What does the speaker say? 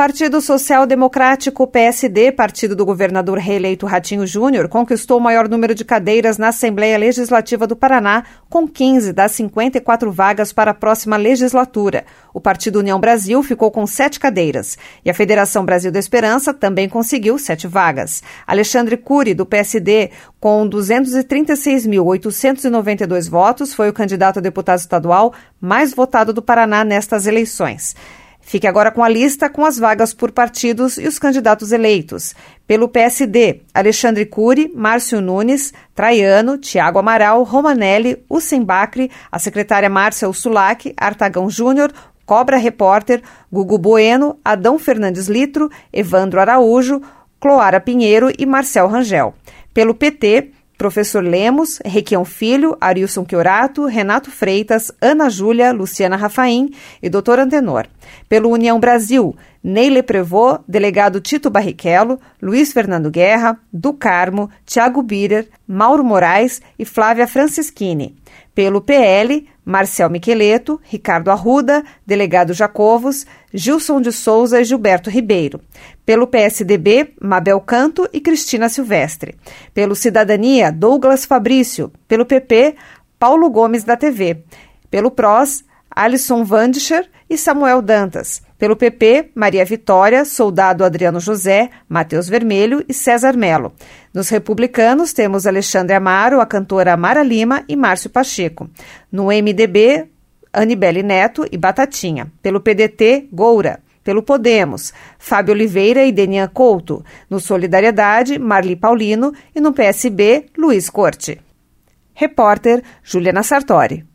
Partido Social Democrático, PSD, partido do governador reeleito Ratinho Júnior, conquistou o maior número de cadeiras na Assembleia Legislativa do Paraná, com 15 das 54 vagas para a próxima legislatura. O Partido União Brasil ficou com 7 cadeiras e a Federação Brasil da Esperança também conseguiu 7 vagas. Alexandre Cury, do PSD, com 236.892 votos, foi o candidato a deputado estadual mais votado do Paraná nestas eleições. Fique agora com a lista com as vagas por partidos e os candidatos eleitos. Pelo PSD, Alexandre Cury, Márcio Nunes, Traiano, Tiago Amaral, Romanelli, Ucem Bacri, a secretária Márcia Ursulac, Artagão Júnior, Cobra Repórter, Gugu Bueno, Adão Fernandes Litro, Evandro Araújo, Cloara Pinheiro e Marcel Rangel. Pelo PT, Professor Lemos, Requião Filho, Arilson Chiorato, Renato Freitas, Ana Júlia, Luciana Rafaim e Dr. Antenor. Pelo União Brasil, Neile Prevot, delegado Tito Barrichello, Luiz Fernando Guerra, do Carmo, Tiago Birer, Mauro Moraes e Flávia Francischini. Pelo PL, Marcel Micheleto, Ricardo Arruda, delegado Jacovos, Gilson de Souza e Gilberto Ribeiro. Pelo PSDB, Mabel Canto e Cristina Silvestre. Pelo Cidadania, Douglas Fabrício. Pelo PP, Paulo Gomes da TV. Pelo PROS, Alisson Vandischer e Samuel Dantas. Pelo PP, Maria Vitória, Soldado Adriano José, Matheus Vermelho e César Melo. Nos republicanos, temos Alexandre Amaro, a cantora Mara Lima e Márcio Pacheco. No MDB, Anibele Neto e Batatinha. Pelo PDT, Goura. Pelo Podemos, Fábio Oliveira e Denian Couto. No Solidariedade, Marli Paulino. E no PSB, Luiz Corte. Repórter, Juliana Sartori.